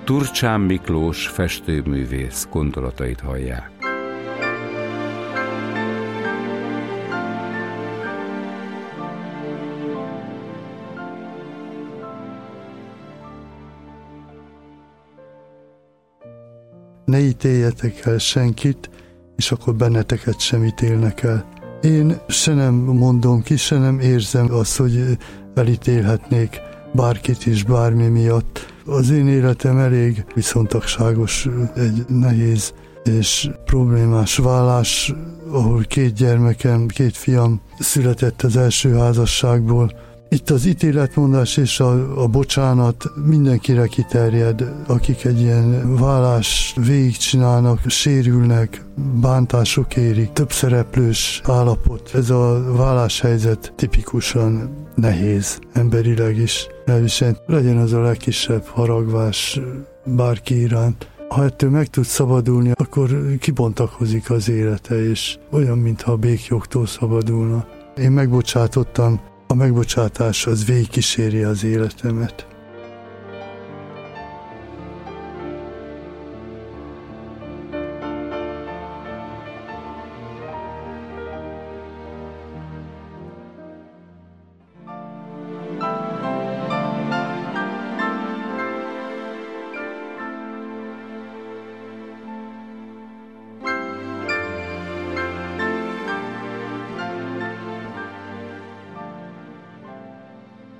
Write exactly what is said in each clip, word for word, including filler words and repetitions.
Turcsán Miklós festőművész gondolatait hallják. Ne ítéljetek el senkit, és akkor benneteket sem ítélnek el. Én se nem mondom ki, se nem érzem azt, hogy elítélhetnék bárkit is bármi miatt. Az én életem elég viszontagságos, egy nehéz és problémás vállás, ahol két gyermekem, két fiam született az első házasságból. Itt az ítéletmondás és a, a bocsánat mindenkire kiterjed, akik egy ilyen vállás végigcsinálnak, sérülnek, bántások érik, több szereplős állapot. Ez a válláshelyzet tipikusan nehéz, emberileg is elviselni. Legyen az a legkisebb haragvás bárki iránt. Ha ettől meg tud szabadulni, akkor kibontakozik az élete, és olyan, mintha a békjogtól szabadulna. Én megbocsátottam, a megbocsátás az végigkíséri az életemet.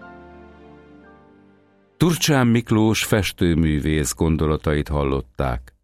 Turcsán Miklós festőművész gondolatait hallották.